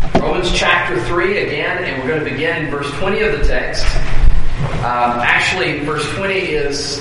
Romans chapter 3 again, and we're going to begin in verse 20 of the text. Actually, verse 20 is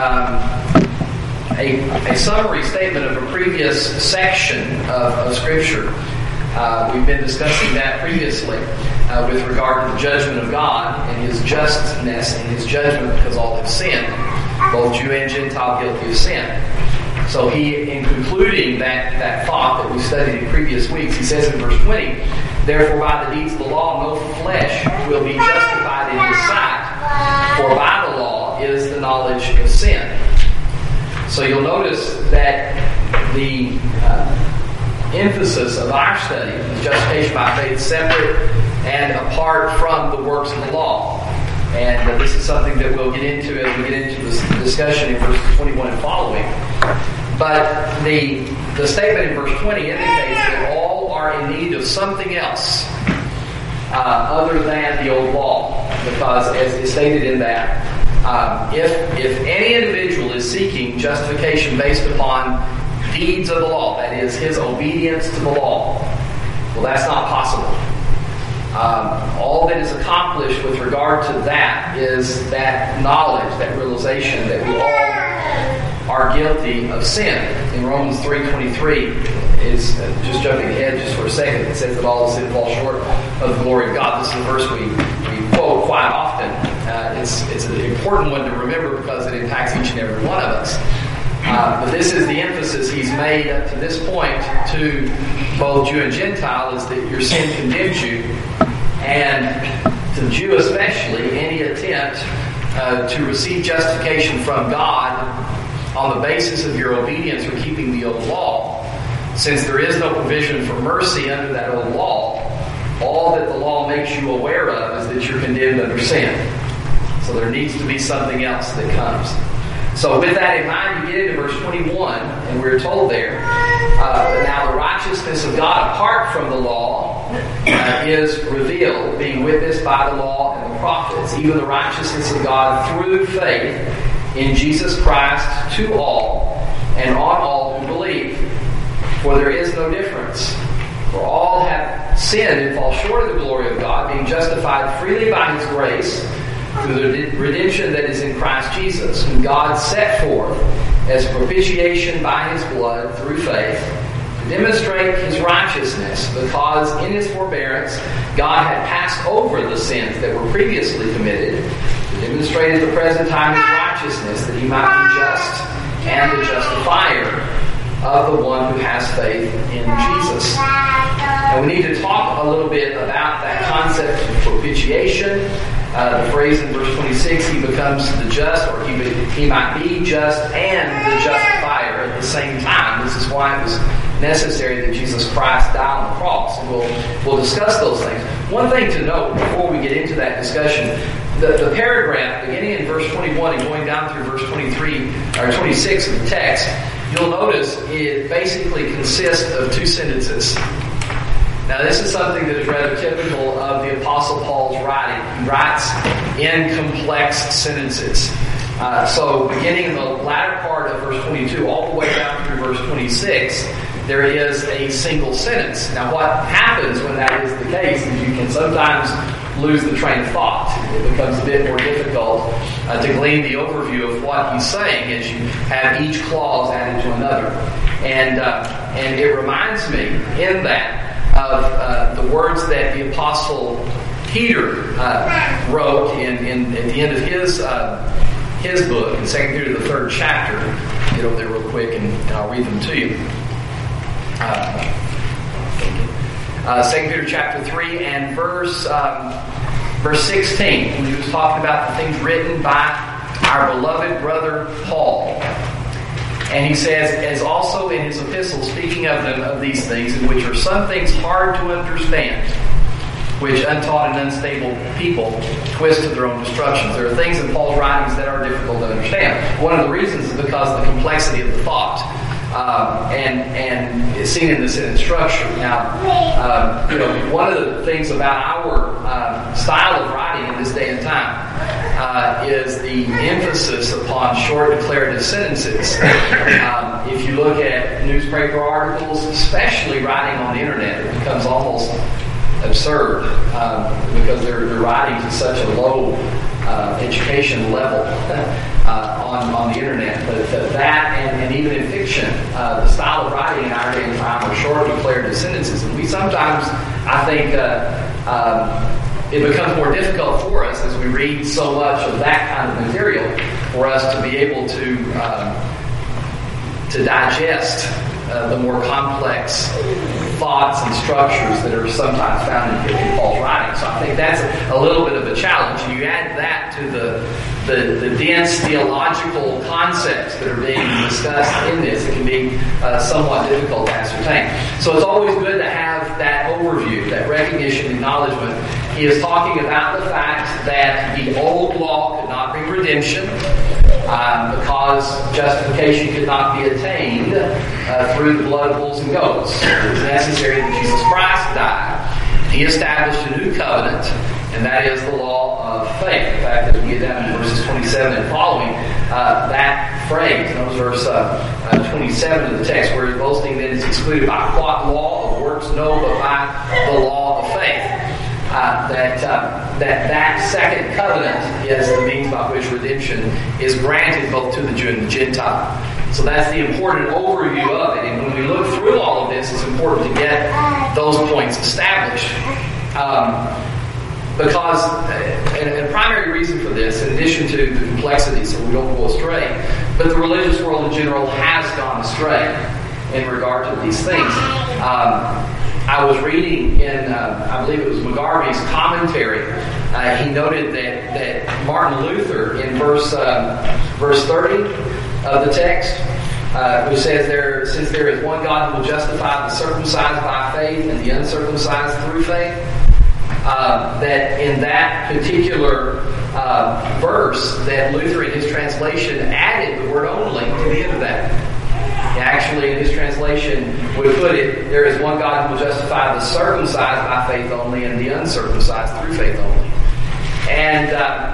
a summary statement of a previous section of Scripture. We've been discussing that previously with regard to the judgment of God and His justness and His judgment because all have sinned, both Jew and Gentile guilty of sin. So he, in concluding that thought that we studied in previous weeks, he says in verse 20, "Therefore by the deeds of the law no flesh will be justified in His sight, for by the law is the knowledge of sin." So you'll notice that the emphasis of our study is justification by faith, separate and apart from the works of the law. And this is something that we'll get into as we get into this discussion in verses 21 and following. But the statement in verse 20 indicates that all are in need of something else other than the old law. Because as is stated in that, if any individual is seeking justification based upon deeds of the law, that is, his obedience to the law, well, that's not possible. All that is accomplished with regard to that is that knowledge, that realization that we all are guilty of sin. In Romans 3:23, is just jumping ahead just for a second, it says that all sin falls short of the glory of God. This is a verse we quote quite often. It's an important one to remember because it impacts each and every one of us. But this is the emphasis he's made up to this point to both Jew and Gentile, is that your sin condemns you. And to the Jew especially, any attempt to receive justification from God on the basis of your obedience or keeping the old law, since there is no provision for mercy under that old law, all that the law makes you aware of is that you're condemned under sin. So there needs to be something else that comes. So with that in mind, you get into verse 21, and we're told there, now the righteousness of God apart from the law is revealed, being witnessed by the law and the prophets, even the righteousness of God through faith in Jesus Christ to all, and on all who believe. For there is no difference. For all have sinned and fall short of the glory of God, being justified freely by His grace, through the redemption that is in Christ Jesus, whom God set forth as propitiation by His blood through faith, to demonstrate His righteousness, because in His forbearance God had passed over the sins that were previously committed, to demonstrate at the present time His righteousness, that He might be just and the justifier of the one who has faith in Jesus. And we need to talk a little bit about that concept of propitiation. The phrase in verse 26, He becomes the just, or he might be just and the justifier at the same time. This is why it was necessary that Jesus Christ die on the cross. And we'll discuss those things. One thing to note before we get into that discussion, the paragraph beginning in verse 21 and going down through verse 23 or 26 of the text, you'll notice it basically consists of two sentences. Now, this is something that is rather typical of the Apostle Paul's writing. He writes in complex sentences. So, beginning in the latter part of verse 22 all the way down through verse 26, there is a single sentence. Now, what happens when that is the case is you can sometimes lose the train of thought. It becomes a bit more difficult to glean the overview of what he's saying as you have each clause added to another. And it reminds me in that of the words that the Apostle Peter wrote at the end of his book in 2 Peter, the 3rd chapter. Get over there real quick and I'll read them to you. 2 Peter chapter 3 and verse 16, when he was talking about the things written by our beloved brother Paul. And he says, as also in his epistle, speaking of them, of these things, in which are some things hard to understand, which untaught and unstable people twist to their own destructions. There are things in Paul's writings that are difficult to understand. One of the reasons is because of the complexity of the thought. And it's seen in this structure. Now, one of the things about our style of writing in this day and time is the emphasis upon short declarative sentences. If you look at newspaper articles, especially writing on the internet, it becomes almost absurd because they're writing to such a low education level on the internet. But that and even in fiction, the style of writing in our day and time are short, declarative sentences. And we sometimes, I think, it becomes more difficult for us as we read so much of that kind of material for us to be able to digest the more complex thoughts and structures that are sometimes found in Paul's writing. So I think that's a little bit of a challenge. And you add that to the dense theological concepts that are being discussed in this, it can be somewhat difficult to ascertain. So it's always good to have that overview, that recognition, acknowledgement. He is talking about the fact that the old law could not bring redemption because justification could not be attained through the blood of bulls and goats. It was necessary that Jesus Christ died. He established a new covenant, and that is the law of faith. In fact, as we get down to verses 27 and following, that phrase, notice verse 27 of the text, where boasting then is excluded by what law of works? No, but by the law of faith. That second covenant is the means by which redemption is granted both to the Jew and the Gentile. So that's the important overview of it. And when we look through all of this, it's important to get those points established. Because a primary reason for this, in addition to the complexity, so we don't go astray, but the religious world in general has gone astray in regard to these things. I was reading in, I believe it was McGarvey's commentary, he noted that Martin Luther, in verse 30 of the text, who says, since there is one God who will justify the circumcised by faith and the uncircumcised through faith, that in that particular verse, that Luther in his translation added the word only to the end of that. Actually, in his translation, would put it, there is one God who will justify the circumcised by faith only and the uncircumcised through faith only. And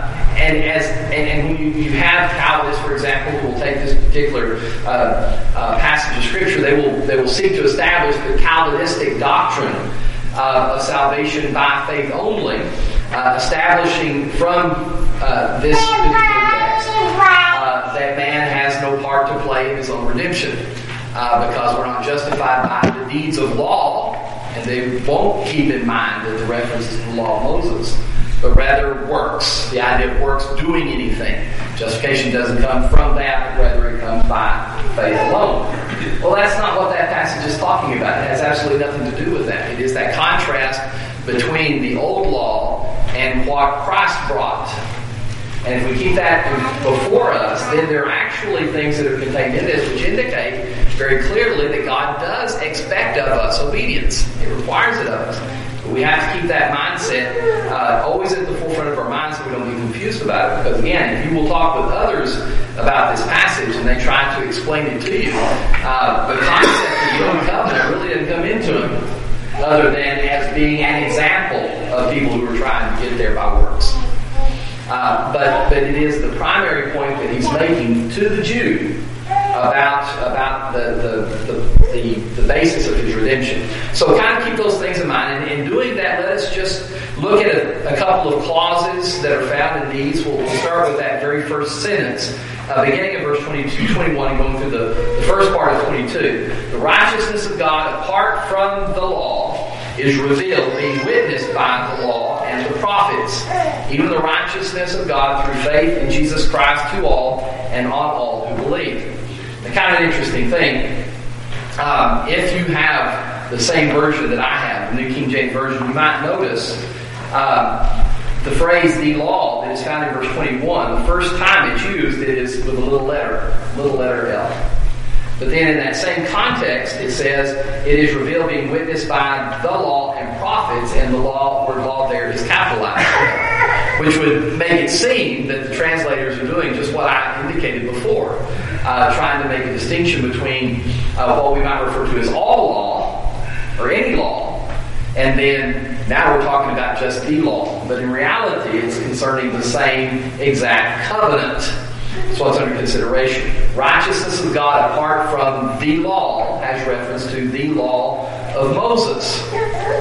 when you have Calvinists, for example, who will take this particular passage of Scripture, they will seek to establish the Calvinistic doctrine of salvation by faith only, establishing from this particular text that man has no part to play in his own redemption, because we're not justified by the deeds of law, and they won't keep in mind that the reference is to the law of Moses, but rather works, the idea of works doing anything. Justification doesn't come from that, but rather it comes by faith alone. Well, that's not what that passage is talking about. It has absolutely nothing to do with that. It is that contrast between the old law and what Christ brought. And if we keep that before us, then there are actually things that are contained in this which indicate very clearly that God does expect of us obedience. It requires it of us. But we have to keep that mindset always at the forefront of our minds so we don't be confused about it. Because again, if you will talk with others about this passage and they try to explain it to you, the concept of the old covenant really didn't come into them other than as being an example of people who are trying to get there by works. But it is the primary point that he's making to the Jew about the basis of his redemption. So kind of keep those things in mind. And in doing that, let us just look at a couple of clauses that are found in these. We'll start with that very first sentence, beginning in verse 22, 21, and going through the first part of 22. The righteousness of God apart from the law is revealed, being witnessed by the law and the prophets, even the righteousness of God through faith in Jesus Christ to all and on all who believe. The kind of interesting thing, if you have the same version that I have, the New King James Version, you might notice the phrase "the law" that is found in verse 21. The first time it's used, it is with a little letter L. But then in that same context, it says, it is revealed being witnessed by the law and prophets, and the word law there is capitalized, which would make it seem that the translators are doing just what I indicated before, trying to make a distinction between what we might refer to as all law, or any law, and then now we're talking about just the law. But in reality, it's concerning the same exact covenant. That's what's under consideration. Righteousness of God apart from the law has reference to the law of Moses. And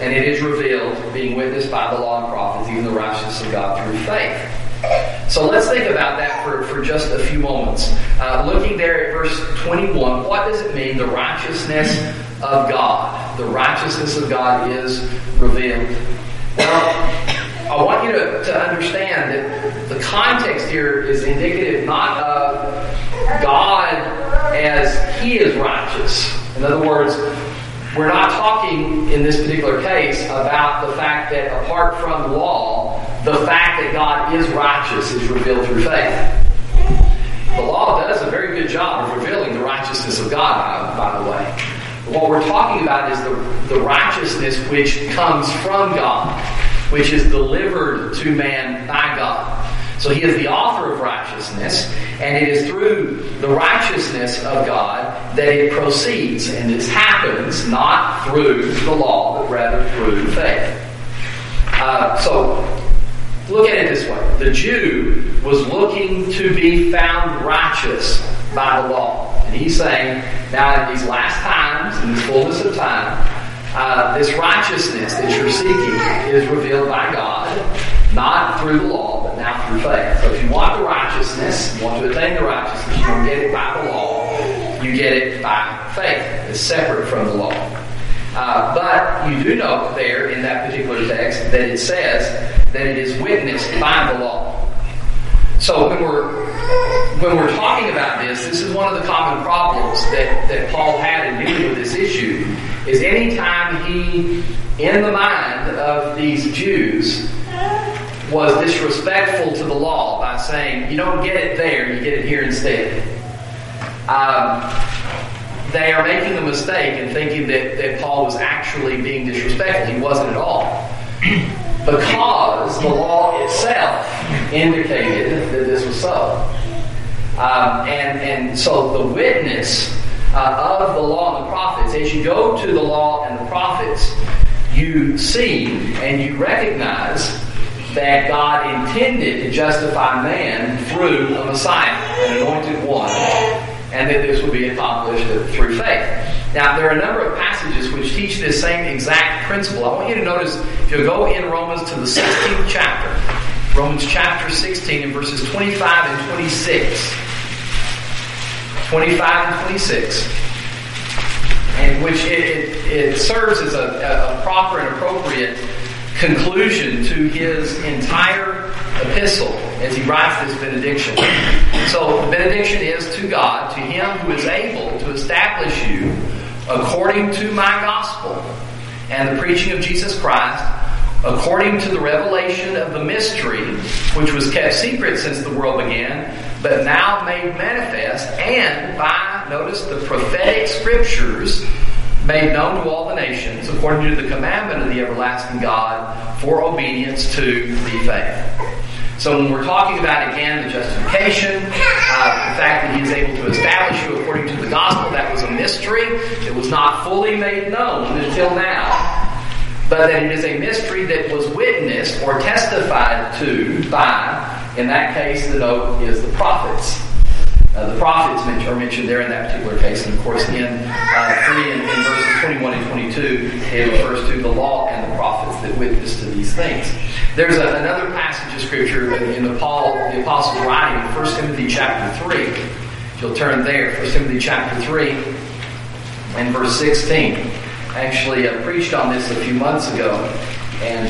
and it is revealed, being witnessed by the law and prophets, even the righteousness of God through faith. So let's think about that for just a few moments. Looking there at verse 21, what does it mean, the righteousness of God? The righteousness of God is revealed. Well, I want you to understand that the context here is indicative not of God as He is righteous. In other words, we're not talking in this particular case about the fact that apart from the law, the fact that God is righteous is revealed through faith. The law does a very good job of revealing the righteousness of God, by the way. But what we're talking about is the righteousness which comes from God, which is delivered to man by God. So He is the author of righteousness, and it is through the righteousness of God that it proceeds. And this happens not through the law, but rather through faith. So look at it this way. The Jew was looking to be found righteous by the law. And he's saying, now in these last times, in this fullness of time, this righteousness that you're seeking is revealed by God, not through the law, but now through faith. So if you want the righteousness, you want to attain the righteousness, you don't get it by the law, you get it by faith. It's separate from the law. But you do note there in that particular text that it says that it is witnessed by the law. So when we're talking about this is one of the common problems that Paul had in dealing with this issue, is anytime he, in the mind of these Jews, was disrespectful to the law by saying, you don't get it there, you get it here instead. They are making a mistake in thinking that Paul was actually being disrespectful. He wasn't at all. Because the law itself indicated that this was so. And so the witness of the law and the prophets, as you go to the law and the prophets, you see and you recognize that God intended to justify man through a Messiah, an anointed one, and that this would be accomplished through faith. Now, there are a number of passages which teach this same exact principle. I want you to notice, if you'll go in Romans to the 16th chapter, Romans chapter 16 and verses 25 and 26. 25 and 26. And which it serves as a proper and appropriate conclusion to his entire epistle as he writes this benediction. So the benediction is to God, to Him who is able to establish you according to my gospel and the preaching of Jesus Christ, according to the revelation of the mystery which was kept secret since the world began, but now made manifest, and by, notice, the prophetic scriptures made known to all the nations, according to the commandment of the everlasting God, for obedience to the faith. So when we're talking about, again, the justification, the fact that He is able to establish you according to the gospel, that was a mystery. It was not fully made known until now. But that it is a mystery that was witnessed or testified to by, in that case, the note is the prophets. The prophets are mentioned there in that particular case. And of course, in 3 and in verses 21 and 22, it refers to the law and the prophets that witness to these things. There's another passage of Scripture in the Apostle's writing, 1 Timothy chapter 3. If you'll turn there, 1 Timothy chapter 3 and verse 16. I actually preached on this a few months ago, and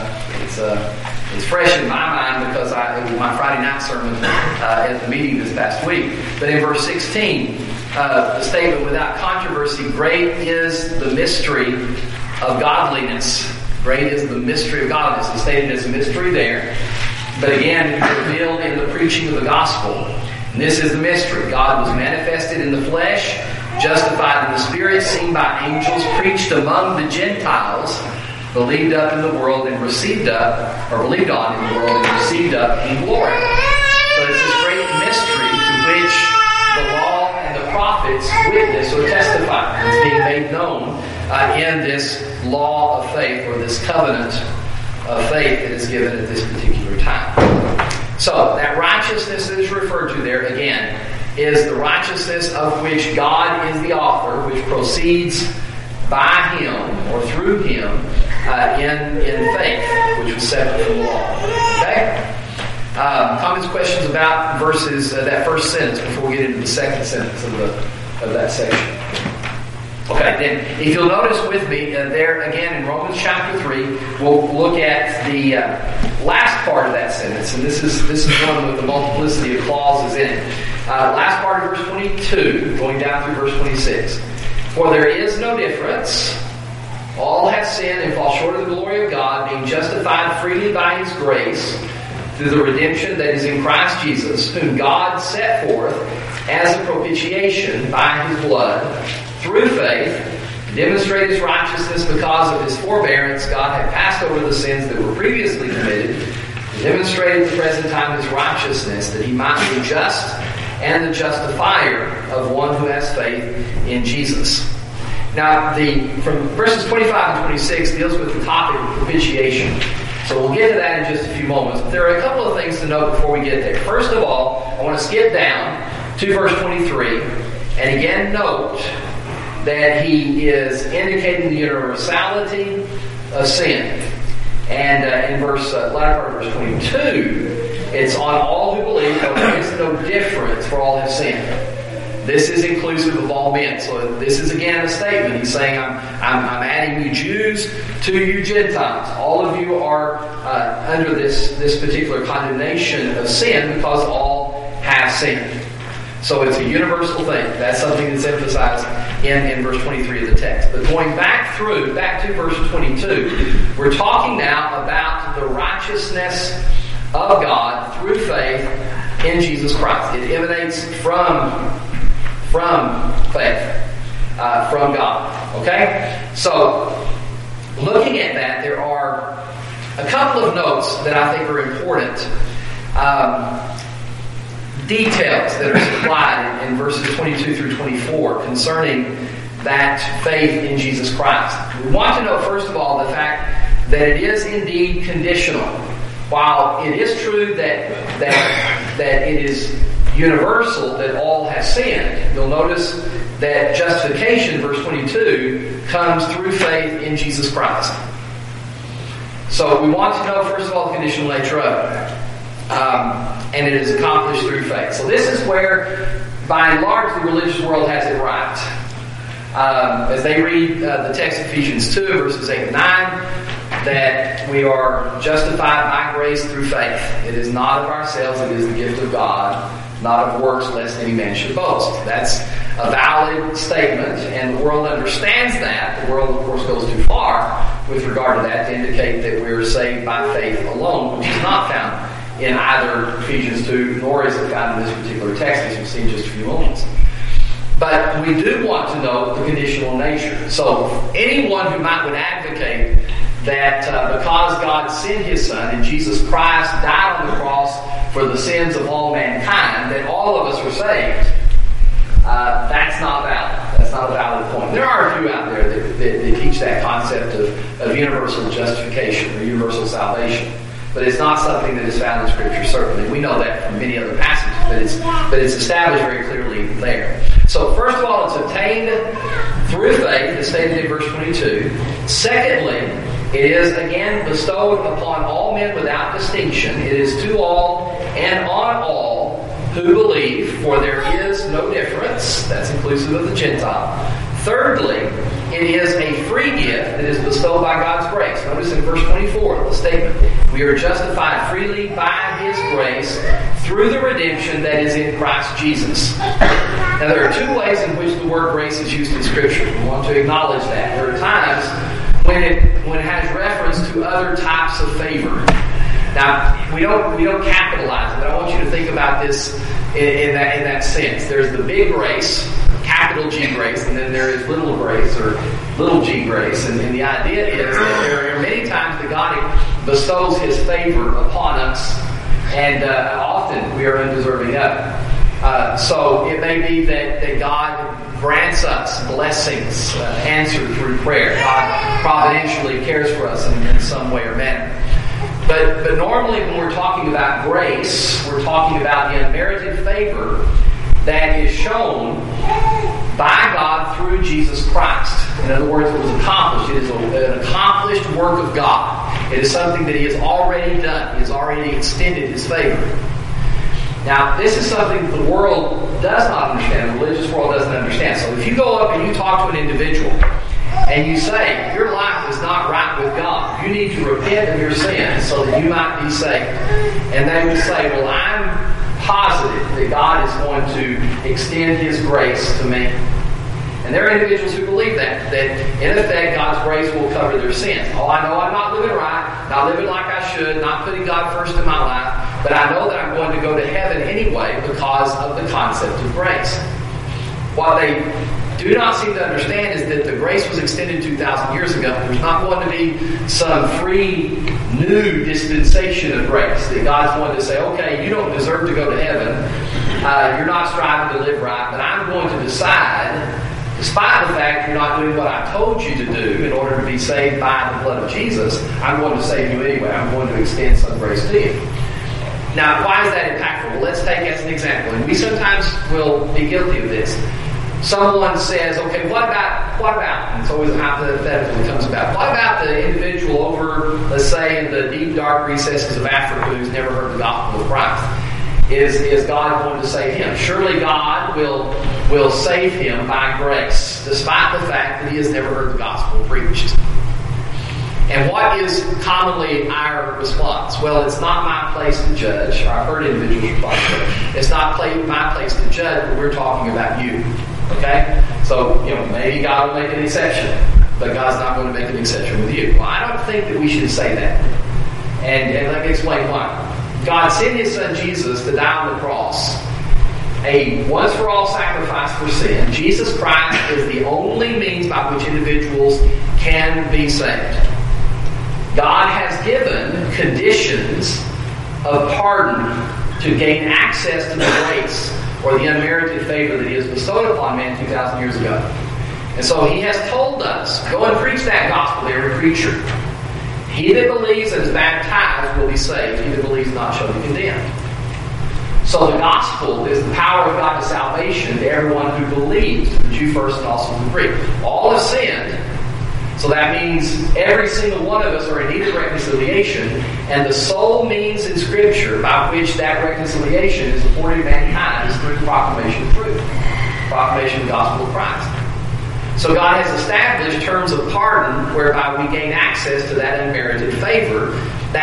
it's fresh in my mind because it was my Friday night sermon at the meeting this past week. But in verse 16, the statement, without controversy, great is the mystery of godliness. Great is the mystery of godliness. It's stated as a mystery there. But again, it's revealed in the preaching of the gospel. And this is the mystery. God was manifested in the flesh, justified in the Spirit, seen by angels, preached among the Gentiles, believed up in the world and received up, or believed on in the world and received up in glory. So it's this great mystery to which the law and the prophets witness or testify. It's being made known in this law of faith, or this covenant of faith that is given at this particular time. So that righteousness that is referred to there, again, is the righteousness of which God is the author, which proceeds by Him or through Him, in faith, which was separate from the law. Okay? Comments, questions about verses, that first sentence before we get into the second sentence of that section. Okay, then if you'll notice with me, there again in Romans chapter 3, we'll look at the last part of that sentence, and this is one with the multiplicity of clauses in it. Last part of verse 22, going down through verse 26. For there is no difference. All have sinned and fall short of the glory of God, being justified freely by His grace through the redemption that is in Christ Jesus, whom God set forth as a propitiation by His blood, through faith, to demonstrate His righteousness because of His forbearance. God had passed over the sins that were previously committed, and demonstrated at the present time His righteousness, that He might be just and the justifier of one who has faith in Jesus. Now, from verses 25 and 26 deals with the topic of propitiation. So we'll get to that in just a few moments. But there are a couple of things to note before we get there. First of all, I want to skip down to verse 23 and again note that he is indicating the universality of sin. And in latter part of verse 22, it's on all who believe, but there is no difference, for all have sinned. This is inclusive of all men. So this is again a statement. He's saying, I'm adding you Jews to you Gentiles. All of you are under this particular condemnation of sin because all have sinned. So it's a universal thing. That's something that's emphasized in verse 23 of the text. But going back to verse 22, we're talking now about the righteousness of God through faith in Jesus Christ. It emanates from faith, from God. Okay? So, looking at that, there are a couple of notes that I think are important. Details that are supplied in verses 22 through 24 concerning that faith in Jesus Christ. We want to know, first of all, the fact that it is indeed conditional. While it is true that it is universal that all have sinned, you'll notice that justification, verse 22, comes through faith in Jesus Christ. So we want to know, first of all, the conditional nature of it. And it is accomplished through faith. So this is where, by and large, the religious world has it right. As they read the text of Ephesians 2, verses 8 and 9, that we are justified by grace through faith. It is not of ourselves, it is the gift of God, not of works, lest any man should boast. That's a valid statement, and the world understands that. The world, of course, goes too far with regard to that to indicate that we are saved by faith alone, which is not found in either Ephesians 2, nor is it found in this particular text, as we'll see in just a few moments. But we do want to know the conditional nature. So anyone who would advocate that because God sent His Son and Jesus Christ died on the cross for the sins of all mankind, that all of us are saved, that's not valid. That's not a valid point. There are a few out there that teach that concept of universal justification or universal salvation. But it's not something that is found in Scripture, certainly. We know that from many other passages, but it's established very clearly there. So first of all, it's obtained through faith, as stated in verse 22. Secondly, it is again bestowed upon all men without distinction. It is to all and on all who believe, for there is no difference. That's inclusive of the Gentile. Thirdly, it is a free gift that is bestowed by God's grace. Notice in verse 24, the statement, we are justified freely by His grace through the redemption that is in Christ Jesus. Now, there are two ways in which the word grace is used in Scripture. We want to acknowledge that. There are times when it has reference to other types of favor. Now, we don't capitalize it, but I want you to think about this in that sense. There's the big grace, capital G grace, and then there is little grace or little g grace. And the idea is that there are many times that God bestows His favor upon us, and often we are undeserving of it. So it may be that God grants us blessings answered through prayer. God providentially cares for us in some way or manner. But normally when we're talking about grace, we're talking about the unmerited favor that is shown by God through Jesus Christ. In other words, it was accomplished. It is an accomplished work of God. It is something that He has already done. He has already extended His favor. Now, this is something that the world does not understand, the religious world doesn't understand. So if you go up and you talk to an individual and you say, your life is not right with God, you need to repent of your sins so that you might be saved. And they would say, well, I'm positive that God is going to extend His grace to me. And there are individuals who believe that in effect God's grace will cover their sins. Oh, I know I'm not living right, not living like I should, not putting God first in my life, but I know that I'm going to go to heaven anyway because of the concept of grace. What they do not seem to understand is that the grace was extended 2,000 years ago. There's not going to be some free, new dispensation of grace that God's going to say, okay, you don't deserve to go to heaven. You're not striving to live right, but I'm going to decide, despite the fact you're not doing what I told you to do in order to be saved by the blood of Jesus, I'm going to save you anyway. I'm going to extend some grace to you. Now, why is that impactful? Well, let's take as an example, and we sometimes will be guilty of this. Someone says, okay, what about, and it's always a hypothetical that comes about, what about the individual over, let's say, in the deep, dark recesses of Africa who's never heard the gospel of Christ? Is God going to save him? Surely God will save him by grace, despite the fact that he has never heard the gospel preached. And what is commonly our response? Well, it's not my place to judge. Or I've heard individuals respond to it. It's not my place to judge, but we're talking about you. Okay? So, maybe God will make an exception, but God's not going to make an exception with you. Well, I don't think that we should say that. And let me explain why. God sent His Son Jesus to die on the cross, a once-for-all sacrifice for sin. Jesus Christ is the only means by which individuals can be saved. God has given conditions of pardon to gain access to the grace or the unmerited favor that He has bestowed upon man 2,000 years ago. And so He has told us, go and preach that gospel to every creature. He that believes and is baptized will be saved. He that believes not shall be condemned. So the gospel is the power of God to salvation to everyone who believes, the Jew first and also the Greek. All have sinned. So that means every single one of us are in need of reconciliation, and the sole means in Scripture by which that reconciliation is afforded to mankind is through the proclamation of truth, proclamation of the gospel of Christ. So God has established terms of pardon whereby we gain access to that unmerited favor,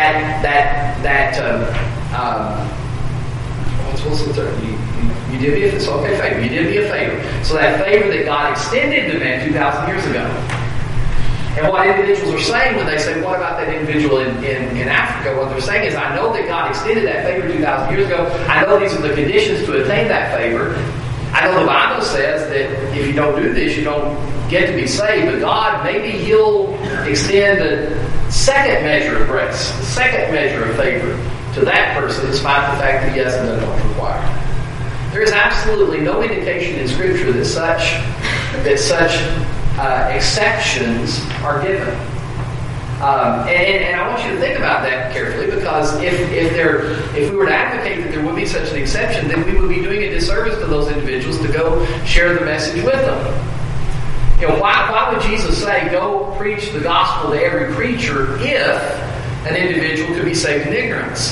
you did me a favor. You did me a favor. So that favor that God extended to man 2,000 years ago. And what individuals are saying when they say, what about that individual in Africa? What they're saying is, I know that God extended that favor 2,000 years ago. I know these are the conditions to attain that favor. I know the Bible says that if you don't do this, you don't get to be saved. But God, maybe He'll extend a second measure of grace, a second measure of favor to that person, despite the fact that he hasn't done what's required. There is absolutely no indication in Scripture that such exceptions are given. And I want you to think about that carefully, because if we were to advocate that there would be such an exception, then we would be doing a disservice to those individuals to go share the message with them. Why would Jesus say, go preach the gospel to every creature if an individual could be saved in ignorance?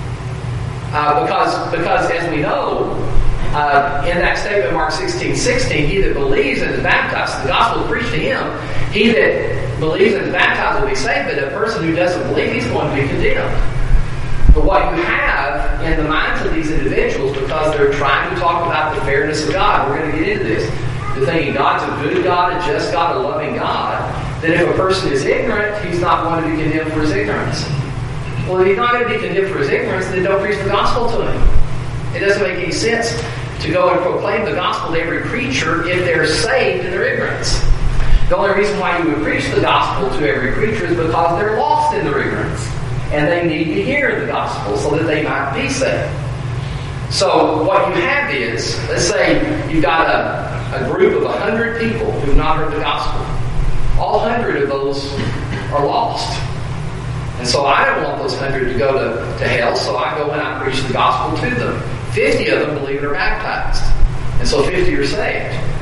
Because as we know, in that statement, Mark 16:16, he that believes and is baptized, the gospel is preached to him. He that believes and is baptized will be saved, but a person who doesn't believe, he's going to be condemned. But what you have in the minds of these individuals, because they're trying to talk about the fairness of God, we're going to get into this, they're thinking God's a good God, a just God, a loving God, that if a person is ignorant, he's not going to be condemned for his ignorance. Well, if he's not going to be condemned for his ignorance, then don't preach the gospel to him. It doesn't make any sense to go and proclaim the gospel to every creature if they're saved in their ignorance. The only reason why you would preach the gospel to every creature is because they're lost in their ignorance. And they need to hear the gospel so that they might be saved. So what you have is, let's say you've got a group of 100 people who've not heard the gospel. All 100 of those are lost. And so I don't want those 100 to go to hell, so I go and I preach the gospel to them. 50 of them believe and are baptized. And so 50 are saved.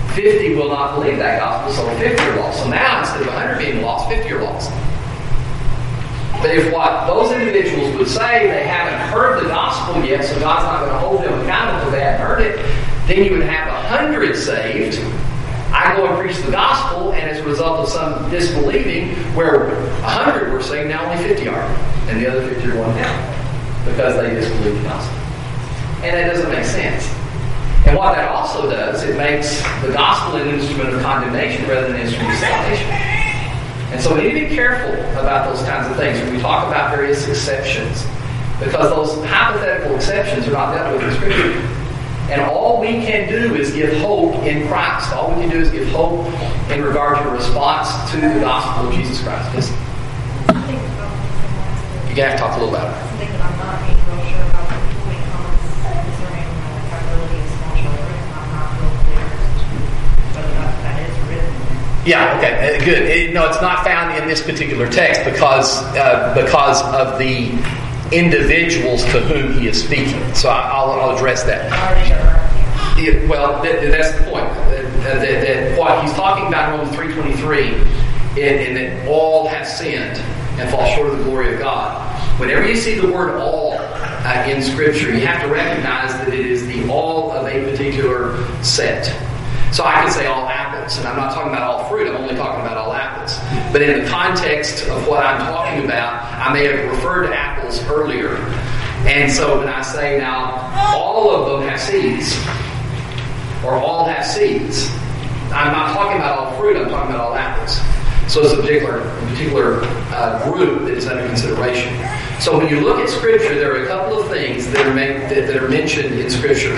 50 will not believe that gospel, so 50 are lost. So now, instead of 100 being lost, 50 are lost. But if what those individuals would say, they haven't heard the gospel yet, so God's not going to hold them accountable if they haven't heard it, then you would have 100 saved. I go and preach the gospel, and as a result of some disbelieving, where 100 were saved, now only 50 are. And the other 50 are going down because they disbelieve the gospel. And that doesn't make sense. And what that also does, it makes the gospel an instrument of condemnation rather than an instrument of salvation. And so we need to be careful about those kinds of things when we talk about various exceptions, because those hypothetical exceptions are not dealt with in Scripture. And all we can do is give hope in Christ. All we can do is give hope in regard to a response to the gospel of Jesus Christ. Yes? You're going to have to talk a little louder. I think that I'm not being real sure about the people making comments concerning the accountability of small children. I'm not real clear whether that is written. Yeah, okay, good. No, it's not found in this particular text because of the individuals to whom he is speaking. So I'll address that. Yeah, well, that's the point. That what he's talking about in Romans 3:23, in that all have sinned and fall short of the glory of God. Whenever you see the word all in Scripture, you have to recognize that it is the all of a particular set. So I can say all apples, and I'm not talking about all fruit, I'm only talking about all apples. But in the context of what I'm talking about, I may have referred to apples earlier. And so when I say now, all of them have seeds, or all have seeds, I'm not talking about all fruit, I'm talking about all apples. So it's a particular group that is under consideration. So when you look at Scripture, there are a couple of things that are mentioned in Scripture.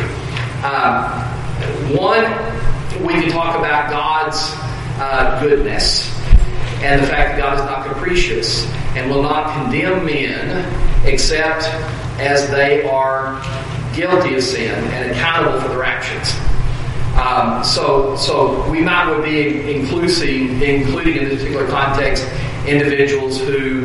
One, we can talk about God's goodness and the fact that God is not capricious and will not condemn men except as they are guilty of sin and accountable for their actions. So we might be including in this particular context individuals who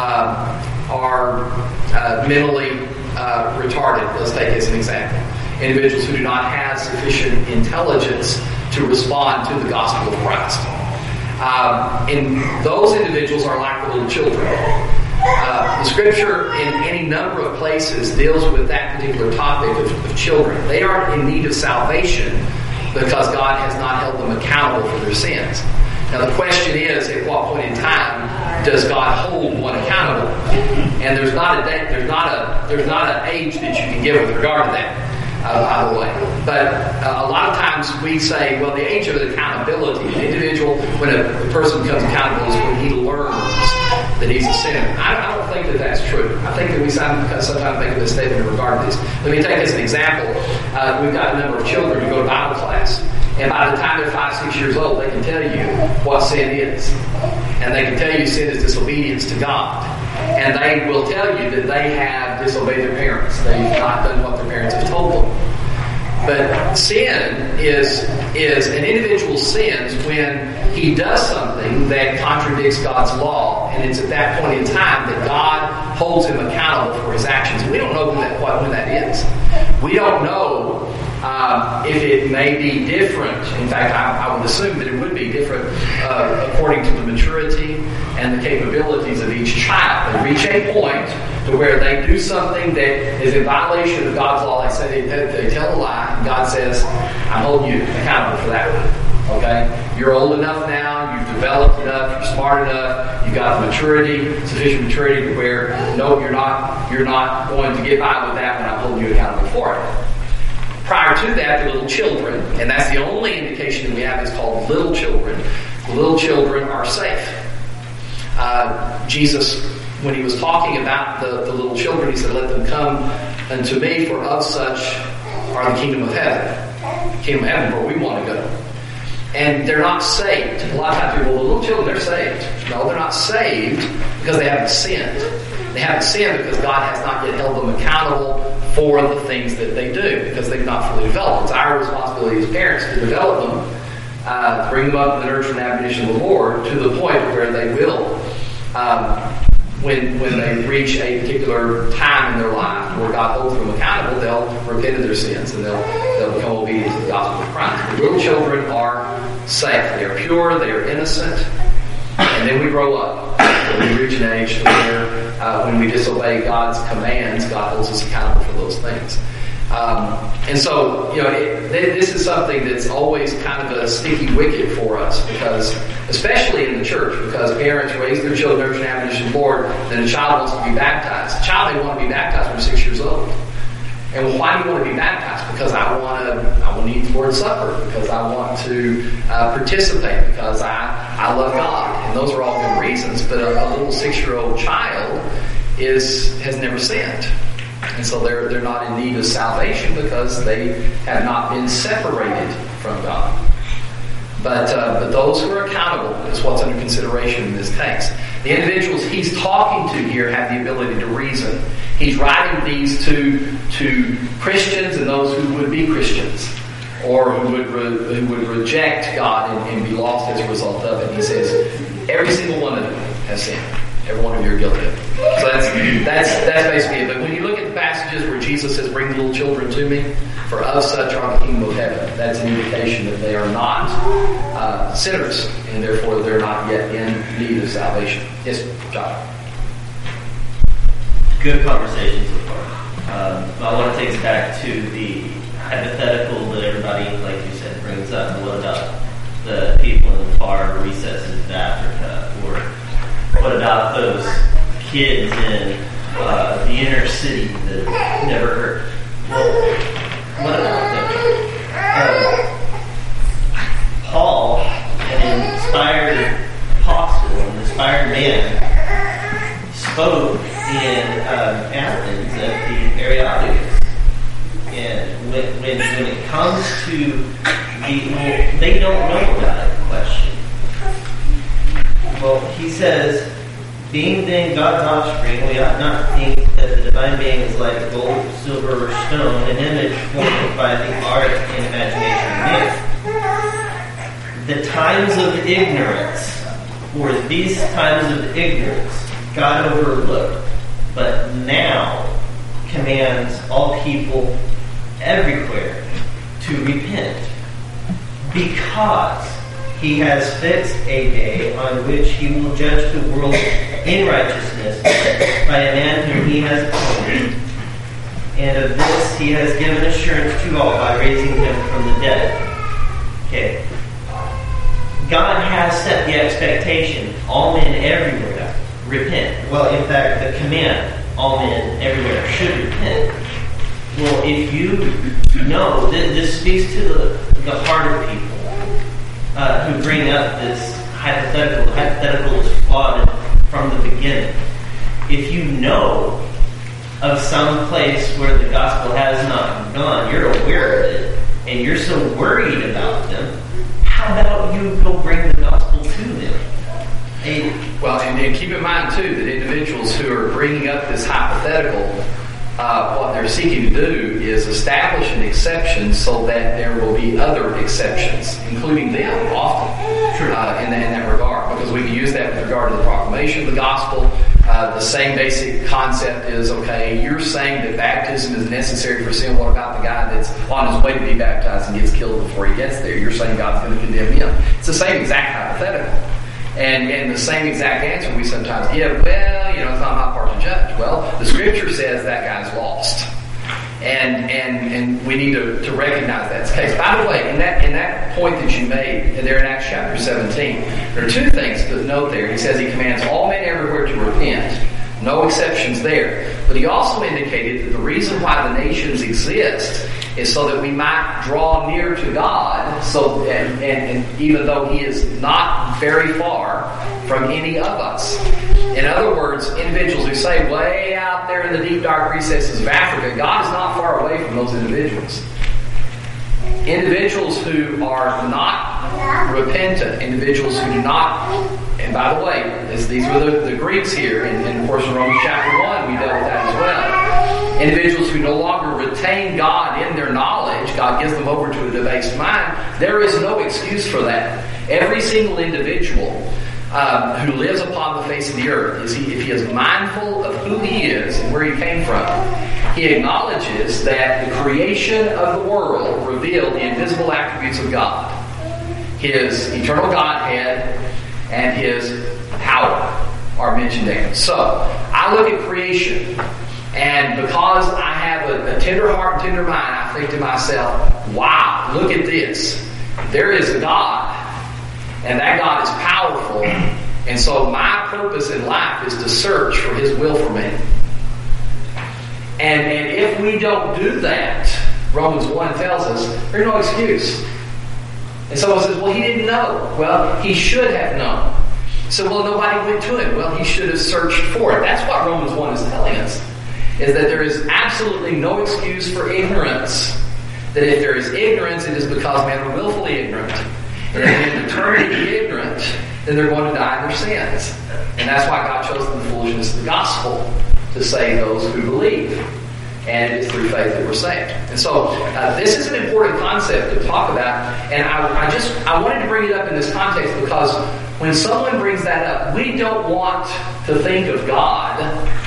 are mentally retarded. Let's take as an example. Individuals who do not have sufficient intelligence to respond to the gospel of Christ. And those individuals are like the little children. The Scripture in any number of places deals with that particular topic of children. They aren't in need of salvation because God has not held them accountable for their sins. Now the question is, at what point in time does God hold one accountable? And there's not an age that you can give with regard to that. By the way. But a lot of times we say, well, the age of accountability, the individual, when a person becomes accountable is when he learns that he's a sinner. I don't think that that's true. I think that we sometimes think of this statement in regard to this. Let me take as an example. We've got a number of children who go to Bible class. And by the time they're 5, 6 years old, they can tell you what sin is. And they can tell you sin is disobedience to God. And they will tell you that they have disobeyed their parents. They've not done what their parents have told them. But sin is an individual sins when he does something that contradicts God's law, and it's at that point in time that God holds him accountable for his actions. We don't know when that is. We don't know if it may be different. In fact, I would assume that it would be different according to the maturity and the capabilities of each child. They reach a point to where they do something that is in violation of God's law. They tell a lie, and God says, I'm holding you accountable for that one. Okay? You're old enough now, you've developed enough, you're smart enough, you've got the sufficient maturity to where, no, you're not going to get by with that when I'm holding you accountable for it. Prior to that, the little children, and that's the only indication that we have is called little children. The little children are safe. Jesus, when he was talking about the little children, he said, let them come unto me, for of such are the kingdom of heaven. The kingdom of heaven where we want to go. And they're not saved. A lot of times people, well, the little children, they're saved. No, they're not saved because they haven't sinned. They haven't sinned because God has not yet held them accountable for the things that they do, because they've not fully developed. It's our responsibility as parents to develop them, bring them up in the nurture and admonition of the Lord to the point where they will when they reach a particular time in their life where God holds them accountable, they'll repent of their sins and they'll become obedient to the gospel of Christ. But little children are safe. They are pure. They are innocent. And then we grow up. We reach an age to where when we disobey God's commands, God holds us accountable for those things. And so, this is something that's always kind of a sticky wicket for us, because, especially in the church, because parents raise their children in the admonition of the Lord, then a child wants to be baptized. A child may want to be baptized when they're 6 years old. And why do you want to be baptized? Because I want to eat the Lord's Supper, because I want to participate, because I love God. And those are all good reasons, but a little 6-year-old child has never sinned. And so they're not in need of salvation because they have not been separated from God. But those who are accountable is what's under consideration in this text. The individuals he's talking to here have the ability to reason. He's writing these to Christians and those who would be Christians, or who would reject God and be lost as a result of it. He says, every single one of them has sinned. Every one of you are guilty of it. So that's basically it. But when you look at the passages where Jesus says, bring little children to me, for of such are the kingdom of heaven, that's an indication that they are not sinners, and therefore they're not yet in need of salvation. Yes, John? Good conversation so far. I want to take us back to the hypothetical that everybody, like you said, brings up. What about the people in the far recesses of Africa? Or what about those kids in the inner city that never heard? Well, what about them? Paul, an inspired apostle, an inspired man, spoke in Athens at the Areopagus. And when it comes to they don't know that question. Well, he says, being then God's offspring, we ought not think that the divine being is like gold, silver, or stone, an image formed by the art and imagination of man. The times of ignorance, or these times of ignorance, God overlooked, but now commands all people everywhere to repent, because he has fixed a day on which he will judge the world in righteousness by a man whom he has appointed. And of this he has given assurance to all by raising him from the dead. Okay. God has set the expectation, all men everywhere repent. Well, in fact, the command, all men everywhere should repent. Well, if you know, this speaks to the heart of people who bring up this hypothetical. The hypothetical is flawed from the beginning. If you know of some place where the gospel has not gone, you're aware of it, and you're so worried about them, how about you go bring the gospel to them? And keep in mind, too, that individuals who are bringing up this hypothetical, what they're seeking to do is establish an exception so that there will be other exceptions, including them, often, in that regard. Because we can use that with regard to the proclamation of the gospel. The same basic concept is, okay, you're saying that baptism is necessary for sin. What about the guy that's on his way to be baptized and gets killed before he gets there? You're saying God's going to condemn him. It's the same exact hypothetical. And the same exact answer we sometimes give, well, it's not my part to judge. Well, the Scripture says that guy's lost. And we need to recognize that's the case. By the way, in that point that you made, there in Acts chapter 17, there are two things to note there. He says he commands all men everywhere to repent. No exceptions there. But he also indicated that the reason why the nations exist is so that we might draw near to God. So, and even though He is not very far from any of us. In other words, individuals who say way out there in the deep dark recesses of Africa, God is not far away from those individuals. Individuals who are not repentant, individuals who do not, and by the way, these were the Greeks here, and of course in Romans chapter 1 we dealt with that as well. Individuals who no longer retain God in their knowledge, God gives them over to a debased mind, there is no excuse for that. Every single individual who lives upon the face of the earth, if he is mindful of who he is and where he came from, he acknowledges that the creation of the world revealed the invisible attributes of God, his eternal Godhead and his power are mentioned there. So, I look at creation, and because I have a tender heart and tender mind, I think to myself, wow, look at this. There is a God, and that God is powerful, and so my purpose in life is to search for his will for me. And if we don't do that, Romans 1 tells us, there's no excuse. And someone says, well, he didn't know. Well, he should have known. So, well, nobody went to him. Well, he should have searched for it. That's what Romans 1 is telling us, is that there is absolutely no excuse for ignorance. That if there is ignorance, it is because men are willfully ignorant. And if they're determined to be ignorant, then they're going to die in their sins. And that's why God chose the foolishness of the gospel to save those who believe. And it's through faith that we're saved. And so this is an important concept to talk about. And I wanted to bring it up in this context because when someone brings that up, we don't want to think of God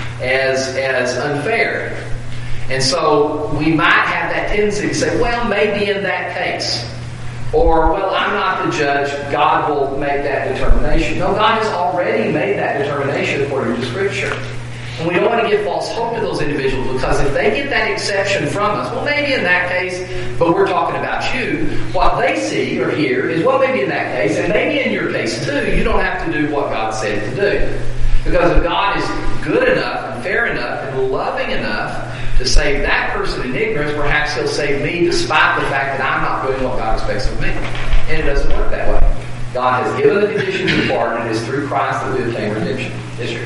as unfair. And so we might have that tendency to say, well, maybe in that case. Or, well, I'm not the judge. God will make that determination. No, God has already made that determination according to Scripture. And we don't want to give false hope to those individuals because if they get that exception from us, well, maybe in that case, but we're talking about you, what they see or hear is, well, maybe in that case, and maybe in your case too, you don't have to do what God said to do. Because if God is good enough and fair enough and loving enough to save that person in ignorance, perhaps he'll save me despite the fact that I'm not doing what God expects of me. And it doesn't work that way. God has given the conditions of pardon, and it is through Christ that we obtain redemption. History.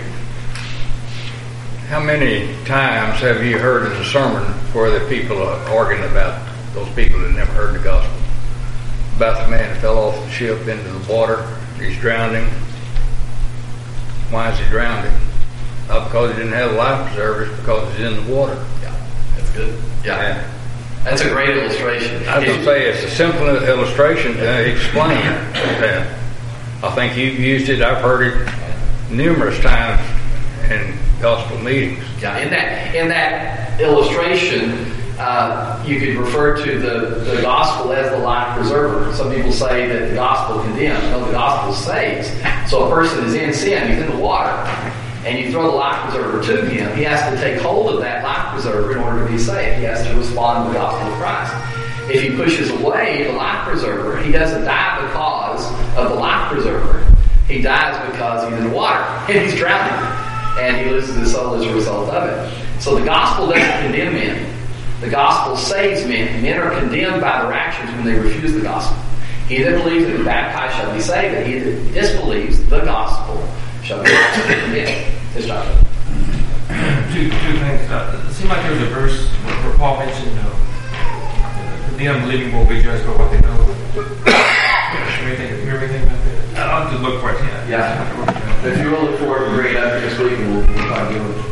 How many times have you heard in a sermon where the people are arguing about those people that never heard the gospel? About the man that fell off the ship into the water. He's drowning. Why is he drowning? Not because he didn't have a life preserver, it's because he's in the water. Yeah, that's good. Yeah. That's a great illustration. I was going to say it's a simple illustration to explain that. I think you've used it. I've heard it numerous times in gospel meetings. Yeah, in that illustration, you could refer to the gospel as the life preserver. Some people say that the gospel condemns. No, the gospel saves. So a person is in sin, he's in the water, and you throw the life preserver to him. He has to take hold of that life preserver in order to be saved. He has to respond to the gospel of Christ. If he pushes away the life preserver, he doesn't die because of the life preserver. He dies because he's in the water and he's drowning. And he loses his soul as a result of it. So the gospel doesn't condemn men. The gospel saves men. Men are condemned by their actions when they refuse the gospel. He that believes and is baptized shall be saved, and he that disbelieves the gospel shall be condemned. This Joshua. Two things. It seemed like there was a verse where Paul mentioned the unbelieving will be judged by what they know. Hear anything about that? I'll just look for it. Yeah. If you will look for it and bring it up next week, and we'll try to do it.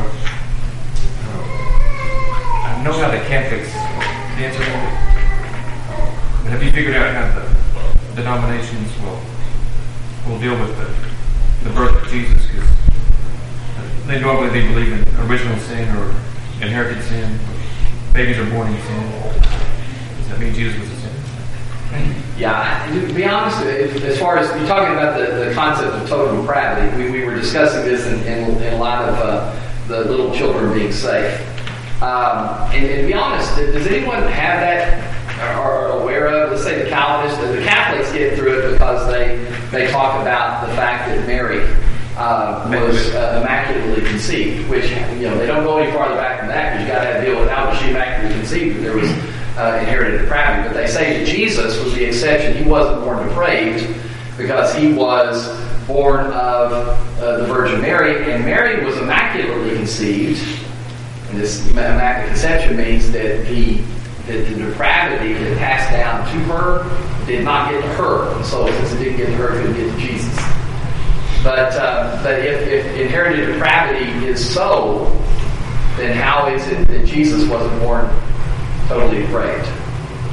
I know how the Catholics answer it. But have you figured out how the denominations will deal with the birth of Jesus? Because they normally believe in original sin or inherited sin. Babies are born in sin. Does that mean Jesus was a sinner? Yeah, to be honest, as far as you're talking about the concept of total depravity, we were discussing this in light of the little children being safe. And to be honest, does anyone have that or are aware of? Let's say the Calvinists, the Catholics get through it because they talk about the fact that Mary was immaculately conceived, which they don't go any farther back than that because you got to deal with how was she immaculately conceived. There was inherited depravity, but they say that Jesus was the exception. He wasn't born depraved because he was born of the Virgin Mary, and Mary was immaculately conceived. And this immaculate conception means that the depravity that passed down to her did not get to her. And so since it didn't get to her, it couldn't get to Jesus. But if inherited depravity is so, then how is it that Jesus wasn't born totally depraved?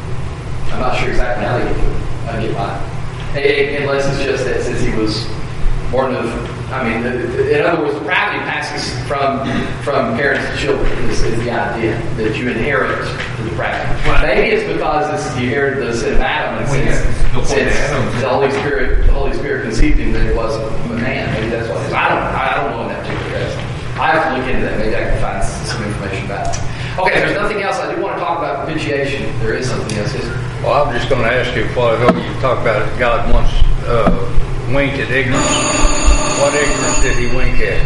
I'm not sure exactly how they get by. Unless it's just that since he was born of, in other words, depravity passes from parents to children is the idea that you inherit the depravity. Maybe it's because you inherited the sin of Adam, and since the Holy Spirit conceived him, that it wasn't a man. Maybe that's what it is. I don't know in that particular case. I have to look into that. Maybe I can find some information about it. Okay, if there's nothing else, I do want to talk about propitiation. There is something else. Well, I'm just going to ask you a while ago, you talked about God once winked at ignorance. What ignorance did he wink at?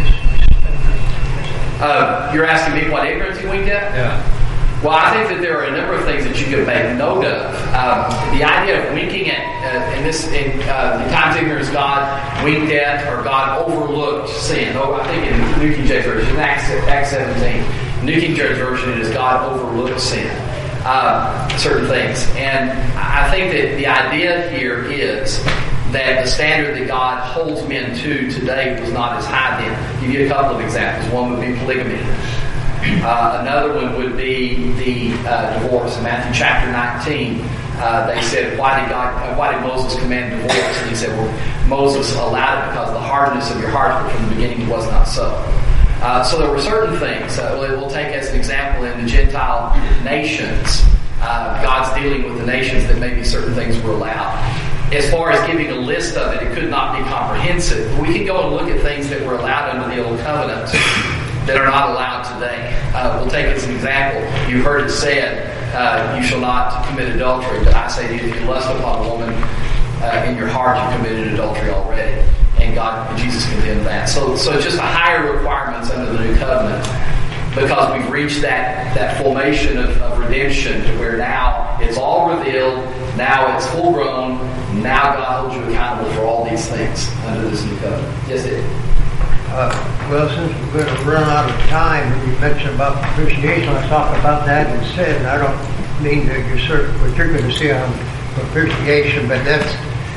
You're asking me what ignorance he winked at? Yeah. Well, I think that there are a number of things that you could make note of. The idea of winking at, in times ignorance, God winked at or God overlooked sin. Oh, I think in New King James Version, Acts 17, New King James Version, it is God overlooked sin. Certain things. And I think that the idea here is that the standard that God holds men to today was not as high then. I'll give you a couple of examples. One would be polygamy. Another one would be the divorce. In Matthew chapter 19, they said, why did Moses command divorce? And he said, well, Moses allowed it because of the hardness of your heart, but from the beginning it was not so. So there were certain things. We'll take as an example in the Gentile nations. God's dealing with the nations that maybe certain things were allowed. As far as giving a list of it could not be comprehensive. We can go and look at things that were allowed under the Old Covenant that are not allowed today. We'll take as an example. You've heard it said, you shall not commit adultery. But I say to you, if you lust upon a woman in your heart, you committed adultery already. And Jesus condemned that. So it's just a higher requirements under the New Covenant, because we've reached that formation of redemption to where now it's all revealed, now it's full grown, now God holds you accountable for all these things under this New Covenant. Yes, it. Well, since we're going to run out of time, you mentioned about propitiation. Let's talk about that instead. And I don't mean to usurp what you're going to see on propitiation, but that's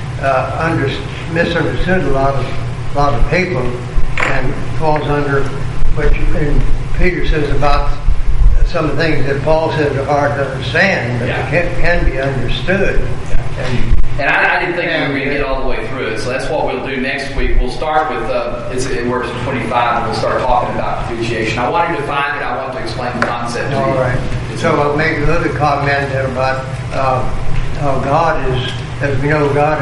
misunderstood a lot of people, and falls under what Peter says about some of the things that Paul says are hard to understand, but can be understood. And I didn't think we were going to get all the way through it, so that's what we'll do next week. We'll start with, it's in verse 25, and we'll start talking about propitiation. I want you to find it, I want to explain the concept to you. All right. So I'll make another comment there about how God is, as we know, God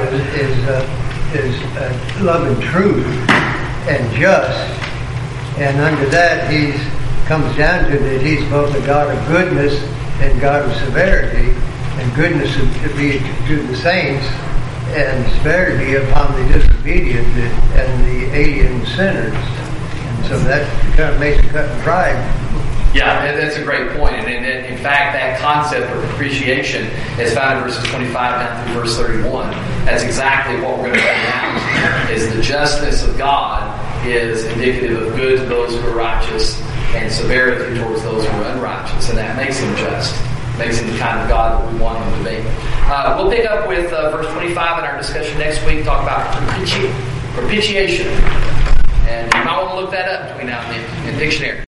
is love and truth and just, and under that He comes down to that He's both a God of goodness and God of severity. And goodness to be to the saints, and severity upon the disobedient and the alien sinners. And so that kind of makes it cut and dry. Yeah, that's a great point. And in fact, that concept of propitiation is found in verses 25 down through verse 31. That's exactly what we're going to find out, is the justice of God is indicative of good to those who are righteous and severity towards those who are unrighteous. And that makes Him just. Makes Him the kind of God that we want Him to be. We'll pick up with verse 25 in our discussion next week, talk about propitiation. And you might want to look that up between now and then in the dictionary.